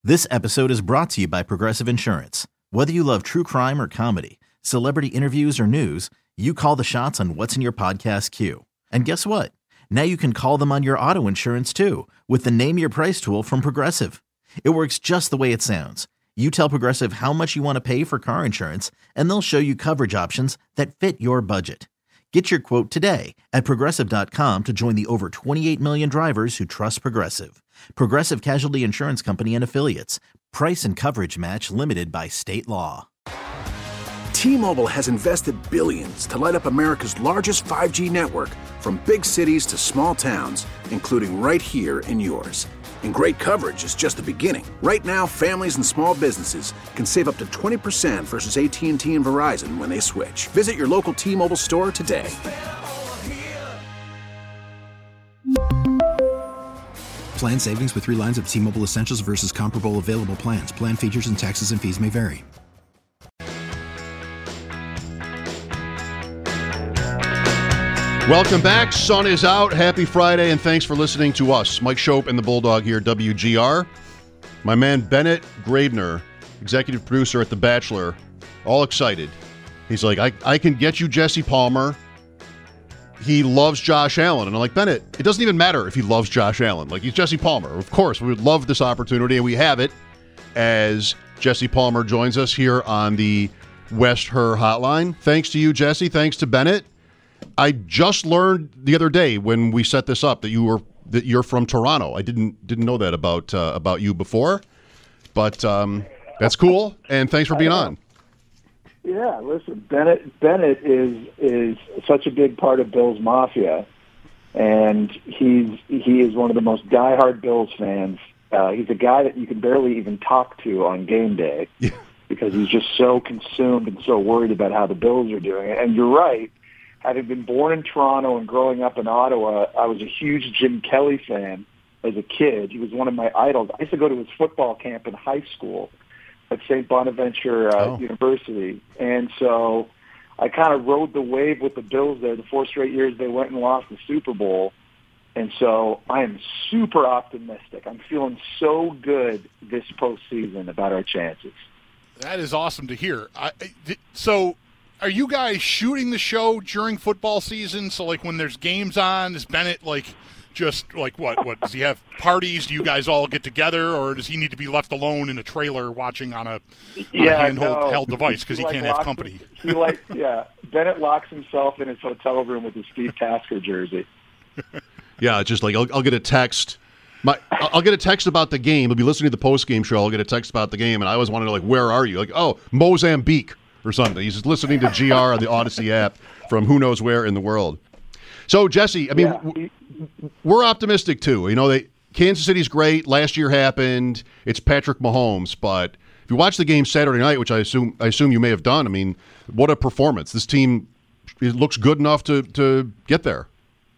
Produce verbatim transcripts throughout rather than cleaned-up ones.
This episode is brought to you by Progressive Insurance. Whether you love true crime or comedy, celebrity interviews or news, you call the shots on what's in your podcast queue. And guess what? Now you can call them on your auto insurance too with the Name Your Price tool from Progressive. It works just the way it sounds. You tell Progressive how much you want to pay for car insurance, and they'll show you coverage options that fit your budget. Get your quote today at Progressive dot com to join the over twenty-eight million drivers who trust Progressive. Progressive Casualty Insurance Company and Affiliates. Price and coverage match limited by state law. T-Mobile has invested billions to light up America's largest five G network, from big cities to small towns, including right here in yours. And great coverage is just the beginning. Right now, families and small businesses can save up to twenty percent versus A T and T and Verizon when they switch. Visit your local T-Mobile store today. Plan savings with three lines of T-Mobile Essentials versus comparable available plans. Plan features and taxes and fees may vary. Welcome back. Sun is out. Happy Friday, and thanks for listening to us. Mike Shope and the Bulldog here, W G R. My man Bennett Graebner, executive producer at The Bachelor, all excited. He's like, I, I can get you Jesse Palmer. He loves Josh Allen. And I'm like, Bennett, it doesn't even matter if he loves Josh Allen. Like, he's Jesse Palmer. Of course, we would love this opportunity, and we have it as Jesse Palmer joins us here on the West Her Hotline. Thanks to you, Jesse. Thanks to Bennett. I just learned the other day when we set this up that you were that you're from Toronto. I didn't didn't know that about uh, about you before, but um, that's cool. And thanks for being on. Yeah, listen, Bennett Bennett is is such a big part of Bills Mafia, and he's he is one of the most diehard Bills fans. Uh, he's a guy that you can barely even talk to on game day Yeah. because he's just so consumed and so worried about how the Bills are doing. And you're right. Having been born in Toronto and growing up in Ottawa, I was a huge Jim Kelly fan as a kid. He was one of my idols. I used to go to his football camp in high school at Saint Bonaventure uh, Oh. University. And so I kind of rode the wave with the Bills there. The four straight years they went and lost the Super Bowl. And so I am super optimistic. I'm feeling so good this postseason about our chances. That is awesome to hear. I, so are you guys shooting the show during football season? So, like, when there's games on, is Bennett, like, just, like, what? What does he have parties? Do you guys all get together, or does he need to be left alone in a trailer watching on a, on yeah, a handheld no. held device because he, he can't like have company? He like, yeah. Bennett locks himself in his hotel room with his Steve Tasker jersey. Yeah, just like I'll, I'll get a text. My I'll get a text about the game. I'll be listening to the post game show. I'll get a text about the game, and I always want to know, like, where are you? Like, oh, Mozambique or something. He's just listening to G R on the Odyssey app from who knows where in the world. So, Jesse, I mean, Yeah. w- we're optimistic too. You know, they Kansas City's great. Last year happened. It's Patrick Mahomes, but if you watch the game Saturday night, which I assume I assume you may have done, I mean, what a performance! This team, it looks good enough to to get there.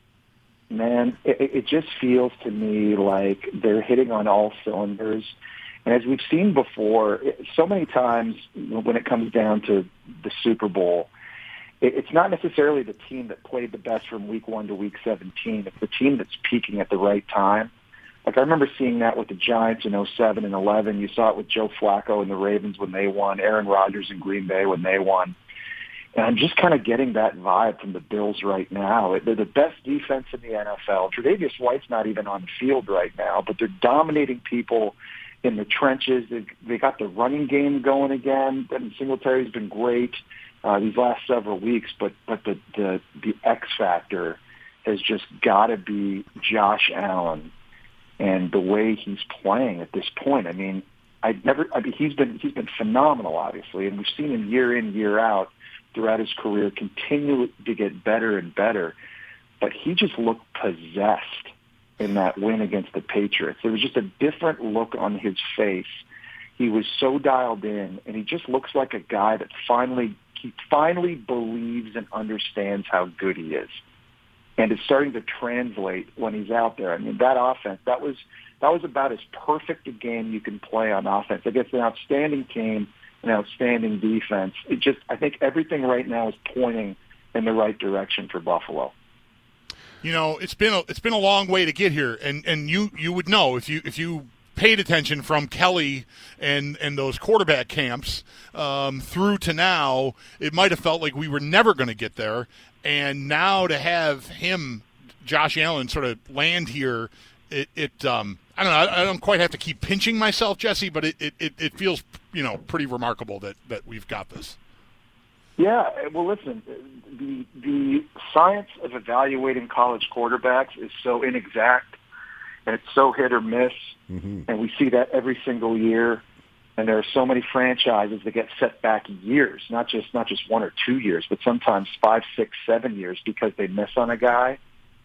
Man, it, it just feels to me like they're hitting on all cylinders. And as we've seen before, so many times when it comes down to the Super Bowl, it, it's not necessarily the team that played the best from week one to week seventeen. It's the team that's peaking at the right time. Like, I remember seeing that with the Giants in oh seven and eleven. You saw it with Joe Flacco and the Ravens when they won, Aaron Rodgers in Green Bay when they won. And I'm just kind of getting that vibe from the Bills right now. They're the best defense in the N F L. Tre'Davious White's not even on the field right now, but they're dominating people in the trenches. They, they got the running game going again. And Singletary's been great uh, these last several weeks, but but the, the, the X factor has just got to be Josh Allen and the way he's playing at this point. I mean, I never. I mean, he's been he's been phenomenal, obviously, and we've seen him year in, year out throughout his career continue to get better and better. But he just looked possessed in that win against the Patriots. There was just a different look on his face. He was so dialed in, and he just looks like a guy that finally he finally believes and understands how good he is. And it's starting to translate when he's out there. I mean, that offense, that was that was about as perfect a game you can play on offense against an outstanding team, an outstanding defense. It just, I think everything right now is pointing in the right direction for Buffalo. You know, it's been a, it's been a long way to get here, and, and you, you would know if you if you paid attention from Kelly and, and those quarterback camps um, through to now, it might have felt like we were never going to get there. And now to have him, Josh Allen, sort of land here, it, it um, I don't know, I, I don't quite have to keep pinching myself, Jesse, but it, it, it feels, you know, pretty remarkable that, that we've got this. Yeah, well, listen, the the science of evaluating college quarterbacks is so inexact, and it's so hit or miss, mm-hmm. and we see that every single year. And there are so many franchises that get set back years, not just not just one or two years, but sometimes five, six, seven years because they miss on a guy.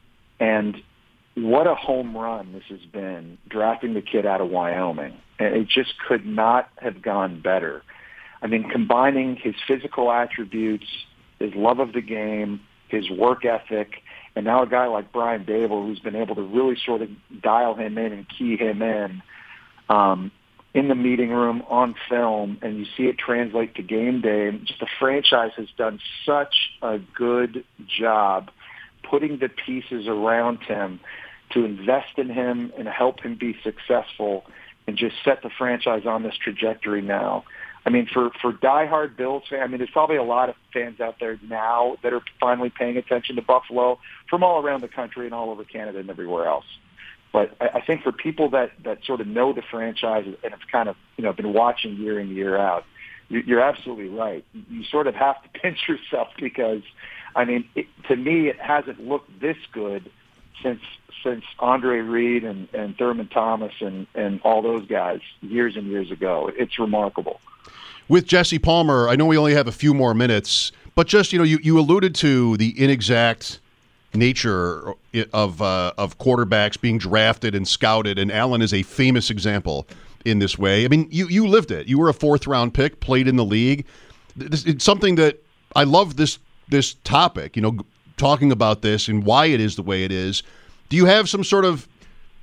And what a home run this has been, drafting the kid out of Wyoming. And it just could not have gone better. I mean, combining his physical attributes, his love of the game, his work ethic, and now a guy like Brian Dable who's been able to really sort of dial him in and key him in um, in the meeting room, on film, and you see it translate to game day. And just the franchise has done such a good job putting the pieces around him to invest in him and help him be successful and just set the franchise on this trajectory now. I mean, for, for diehard Bills fans, I mean, there's probably a lot of fans out there now that are finally paying attention to Buffalo from all around the country and all over Canada and everywhere else. But I, I think for people that, that sort of know the franchise and have kind of, you know, been watching year in, year out, you, you're absolutely right. You sort of have to pinch yourself because, I mean, it, to me, it hasn't looked this good since since Andre Reed and, and Thurman Thomas and, and all those guys years and years ago. It's remarkable. With Jesse Palmer, I know we only have a few more minutes, but just, you know, you, you alluded to the inexact nature of uh, of quarterbacks being drafted and scouted, and Allen is a famous example in this way. I mean, you, you lived it. You were a fourth-round pick, played in the league. This, it's something that I love this this topic, you know, talking about this and why it is the way it is. Do you have some sort of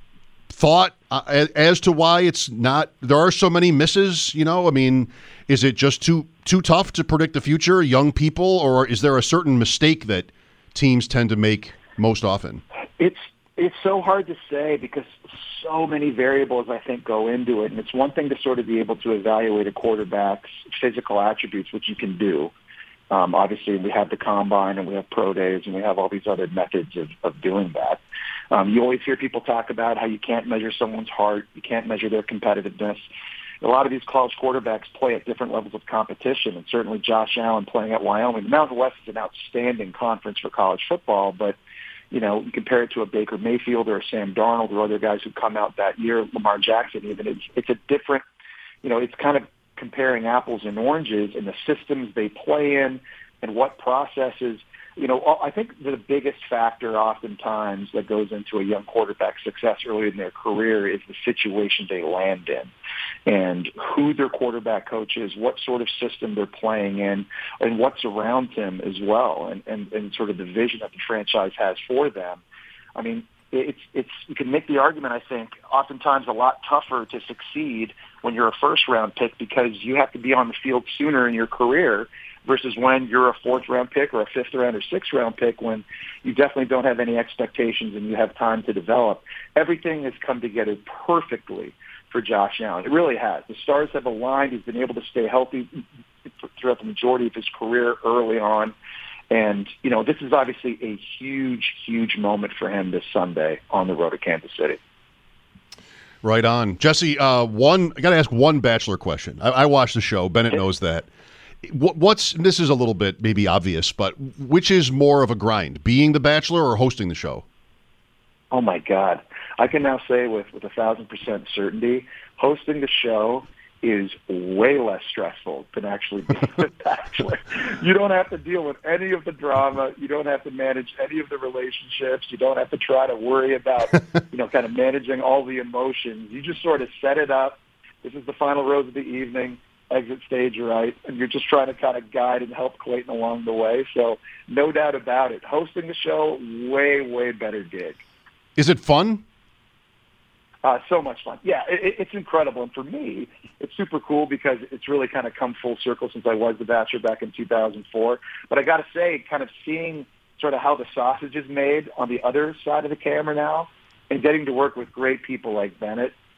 thought uh, as to why it's not, there are so many misses, you know? I mean, is it just too too tough to predict the future, young people, or is there a certain mistake that teams tend to make most often? It's it's so hard to say because so many variables, I think, go into it. And it's one thing to sort of be able to evaluate a quarterback's physical attributes, which you can do. Um, obviously, we have the combine and we have pro days and we have all these other methods of, of doing that. Um, you always hear people talk about how you can't measure someone's heart, you can't measure their competitiveness. A lot of these college quarterbacks play at different levels of competition, and certainly Josh Allen playing at Wyoming. The Mountain West is an outstanding conference for college football, but you know, you compare it to a Baker Mayfield or a Sam Darnold or other guys who come out that year, Lamar Jackson even, it's, it's a different, you know, it's kind of comparing apples and oranges and the systems they play in and what processes. You know, I think the biggest factor oftentimes that goes into a young quarterback's success early in their career is the situation they land in and who their quarterback coach is, what sort of system they're playing in, and what's around him as well, and, and, and sort of the vision that the franchise has for them. I mean, it's it's you can make the argument, I think, oftentimes a lot tougher to succeed when you're a first-round pick because you have to be on the field sooner in your career versus when you're a fourth-round pick or a fifth-round or sixth-round pick when you definitely don't have any expectations and you have time to develop. Everything has come together perfectly for Josh Allen. It really has. The stars have aligned. He's been able to stay healthy throughout the majority of his career early on. And, you know, this is obviously a huge, huge moment for him this Sunday on the road to Kansas City. Right on. Jesse, uh, one, I got to ask one Bachelor question. I, I watched the show. Bennett knows that. What, what's, this is a little bit maybe obvious, but which is more of a grind, being the Bachelor or hosting the show? Oh, my God. I can now say with, with a thousand percent certainty, hosting the show is way less stressful than actually being the Bachelor. You don't have to deal with any of the drama. You don't have to manage any of the relationships. You don't have to try to worry about, you know, kind of managing all the emotions. You just sort of set it up. This is the final rose of the evening, exit stage right, and you're just trying to kind of guide and help Clayton along the way. So no doubt about it. Hosting the show, way, way better gig. Is it fun? Uh, so much fun. Yeah, it, it's incredible. And for me, it's super cool because it's really kind of come full circle since I was the Bachelor back in two thousand four. But I got to say, kind of seeing sort of how the sausage is made on the other side of the camera now and getting to work with great people like Bennett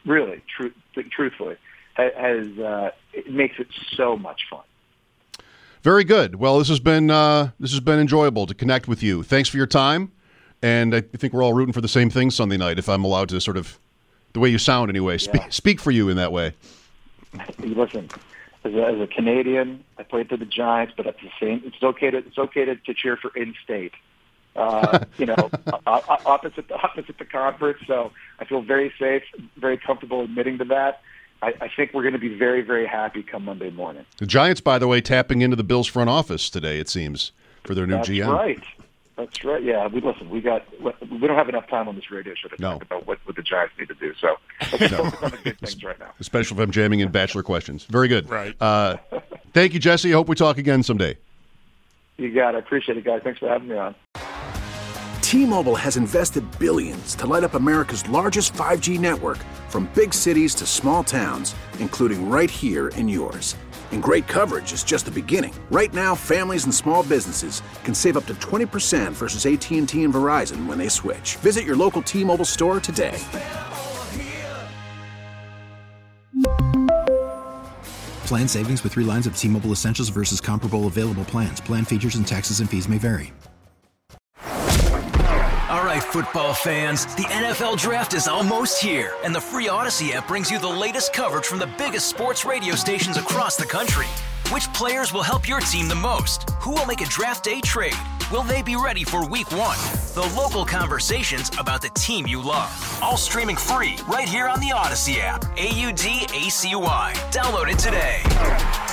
really, tr- truthfully, has uh, it makes it so much fun. Very good. Well, this has been uh, this has been enjoyable to connect with you. Thanks for your time, and I think we're all rooting for the same thing Sunday night. If I'm allowed to sort of, the way you sound anyway, speak, yeah. speak for you in that way. Listen, as a, as a Canadian, I played for the Giants, but at the same, it's okay to it's okay to, to cheer for in-state. Uh, you know, opposite the opposite the conference. So I feel very safe, very comfortable admitting to that. I, I think we're going to be very, very happy come Monday morning. The Giants, by the way, tapping into the Bills front office today, it seems, for their new That's G M. That's right. That's right. Yeah, we listen. We got. We don't have enough time on this radio show to no. talk about what, what the Giants need to do. So let's no. focus on the good things right now. Especially if I'm jamming in Bachelor questions. Very good. Right. Uh, thank you, Jesse. I hope we talk again someday. You got it. I appreciate it, guys. Thanks for having me on. T-Mobile has invested billions to light up America's largest five G network, from big cities to small towns, including right here in yours. And great coverage is just the beginning. Right now, families and small businesses can save up to twenty percent versus A T and T and Verizon when they switch. Visit your local T-Mobile store today. Plan savings with three lines of T-Mobile Essentials versus comparable available plans. Plan features and taxes and fees may vary. All right, football fans, the N F L Draft is almost here, and the free Odyssey app brings you the latest coverage from the biggest sports radio stations across the country. Which players will help your team the most? Who will make a draft day trade? Will they be ready for week one? The local conversations about the team you love. All streaming free right here on the Odyssey app. A U D A C Y. Download it today.